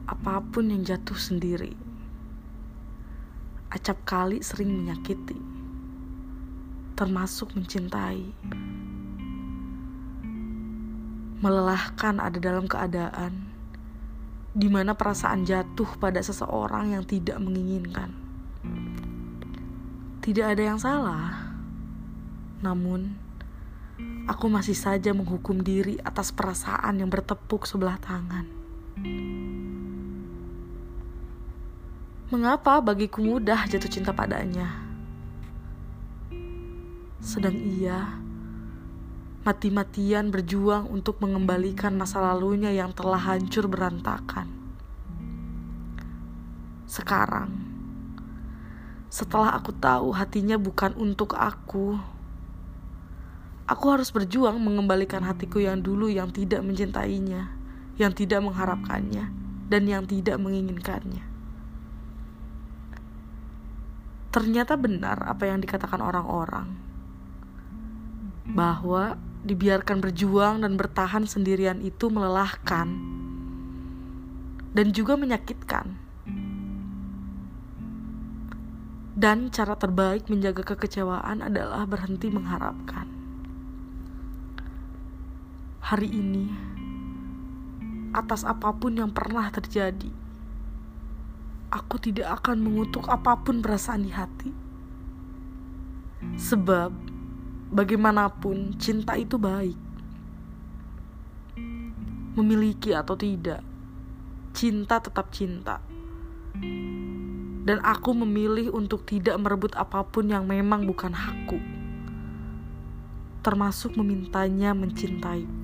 apapun yang jatuh sendiri. Acap kali sering menyakiti, termasuk mencintai. Melelahkan ada dalam keadaan di mana perasaan jatuh pada seseorang yang tidak menginginkan. Tidak ada yang salah, namun aku masih saja menghukum diri atas perasaan yang bertepuk sebelah tangan. Mengapa bagiku mudah jatuh cinta padanya, sedang ia mati-matian berjuang untuk mengembalikan masa lalunya yang telah hancur berantakan. Sekarang, setelah aku tahu hatinya bukan untuk aku harus berjuang mengembalikan hatiku yang dulu yang tidak mencintainya, yang tidak mengharapkannya, dan yang tidak menginginkannya. Ternyata benar apa yang dikatakan orang-orang, bahwa dibiarkan berjuang dan bertahan sendirian itu melelahkan dan juga menyakitkan. Dan cara terbaik menjaga kekecewaan adalah berhenti mengharapkan. Hari ini, atas apapun yang pernah terjadi, aku tidak akan mengutuk apapun perasaan di hati. Sebab, bagaimanapun cinta itu baik. Memiliki atau tidak, cinta tetap cinta. Dan aku memilih untuk tidak merebut apapun yang memang bukan hakku, termasuk memintanya mencintaiku.